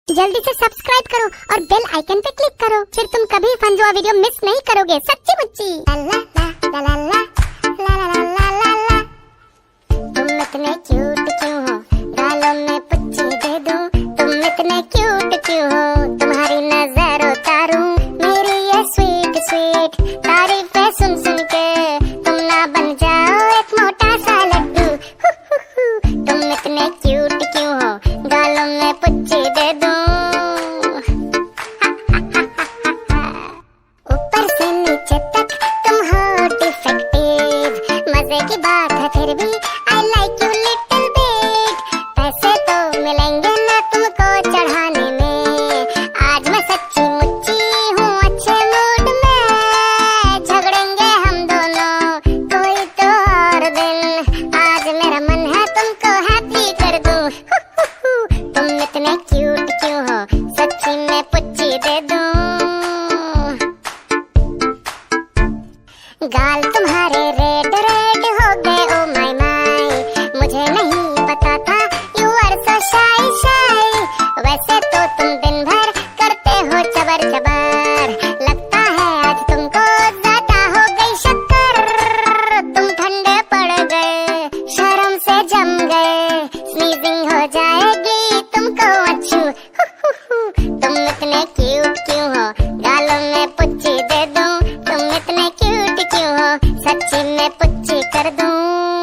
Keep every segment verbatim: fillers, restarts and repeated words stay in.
जल्दी से सब्सक्राइब करो और बेल आइकन पे क्लिक करो, फिर तुम कभी फनजुआ वीडियो मिस नहीं करोगे। सच्ची मुच्ची। ला ला ला ला ला ला ला ला ला। तुम इतने क्यूट क्यों हो, गालों में पुच्ची दे दूं। तुम इतने क्यूट क्यों हो, तुम्हारी नजर उतारूं। मेरी ये स्वीट स्वीट तारीफें सुन सुन के तुम ना बन जाओ एक मोटा सा लड्डू। तुम इतने क्यूट क्यों हो, गालों में पुच्ची दे दूं। ऊपर से नीचे तक तुम हो डिफेक्टिव, मजे की बात है फिर भी I like you little bit. पैसे तो मिलेंगे ना तुमको चढ़ाने में, आज मैं सच्ची मुच्ची हूँ अच्छे मूड में। झगड़ेंगे हम दोनों कोई तो और दिन, आज मेरा मन है तुमको हैप्पी कर दूं। तुम इतने क्यूट क्यों हो, सच्ची में पुच्ची दे दूं। गाल तुम्हारे रेड रेड हो गए ओ माय माय, मुझे नहीं पता था यू आर सो शाई शाई। वैसे तो तुम दिन भर करते हो चबर चबर, लगता है आज तुमको ज्यादा हो गई शक्कर। तुम ठंडे पड़ गए, शर्म से जम गए, स्नीजिंग हो जाएगी तुमको अच्छू। तुम इतने क्यूट क्यों हो, गालों में पुच्ची दे दूं। तुम इतने क्यूट क्यों हो, सच्ची में पुच्ची कर दूं।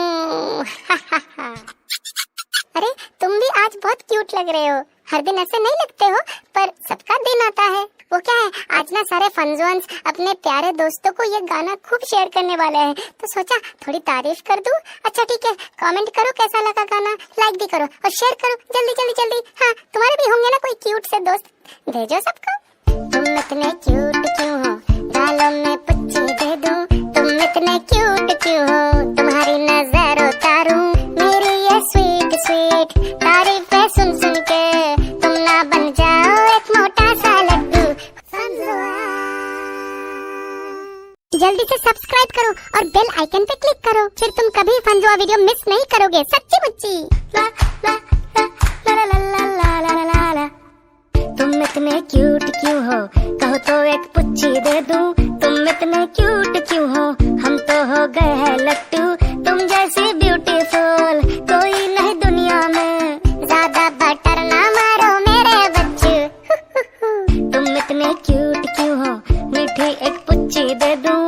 अरे तुम भी आज बहुत क्यूट लग रहे हो, हर दिन ऐसे नहीं लगते हो, पर सबका दिन आता है। वो क्या है, आज ना सारे फनजुअन्स अपने प्यारे दोस्तों को ये गाना खूब शेयर करने वाले हैं, तो सोचा थोड़ी तारीफ कर दूं। अच्छा ठीक है, कमेंट करो कैसा लगा गाना, लाइक भी करो और शेयर करो जल्दी जल्दी जल्दी। हाँ, तुम्हारे भी होंगे ना कोई क्यूट से दोस्त, भेजो सबको। तुम इतने क्यूट क्यों हो, गालों में पुच्ची दे दूं। तुम इतने क्यूट क्यों हो, तुम्हारी नजर उतारूं। मेरी ये स्वीट स्वीट तारीफें सुन सुन के तुम ना बन जाओ एक मोटा सा लड्डू। जल्दी से सब्सक्राइब करो और बेल आइकन पे क्लिक करो, फिर तुम कभी फनजुआ वीडियो मिस नहीं करोगे। सच्ची मुच्ची। ला ला ला ला ला ला ला ला ला ला। तुम इतने क्यूट क्यों हो, कहो तो एक पुच्ची दे दूं। तुम इतने क्यूट क्यों हो, हम तो हो गए हैं लट्टू। तुम जैसी ब्यूटीफुल कोई नहीं दुनिया में, ज्यादा बटर ना मारो मेरे बच्चू। तुम इतने क्यूट क्यों हो, मीठी एक पुच्ची दे दूं।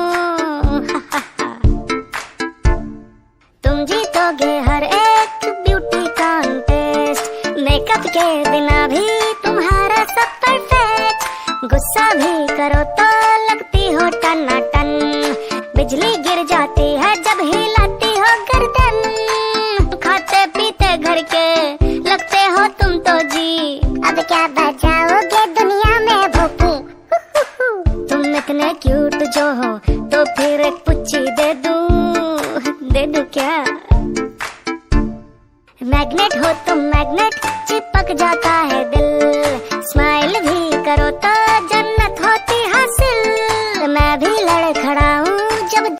तुम जीतोगे हर एक ब्यूटी कॉन्टेस्ट, मेकअप के बिना भी तुम्हारा सब परफेक्ट। गुस्सा भी करो तो लगती हो टनाटन, बिजली गिर जाती है जब हिलाती हो गर्दन। खाते पीते घर के लगते हो तुम तो जी, अब क्या बचाओगे दुनिया में भोंपू। तुम इतने क्यूट जो हो तो फिर एक पुच्ची दे दूं। दे दूं क्या? मैग्नेट हो तुम मैग्नेट, चिपक जाता है दिल। स्माइल भी करो तो जन्नत होती हासिल। मैं भी लड़खड़ा हूँ जब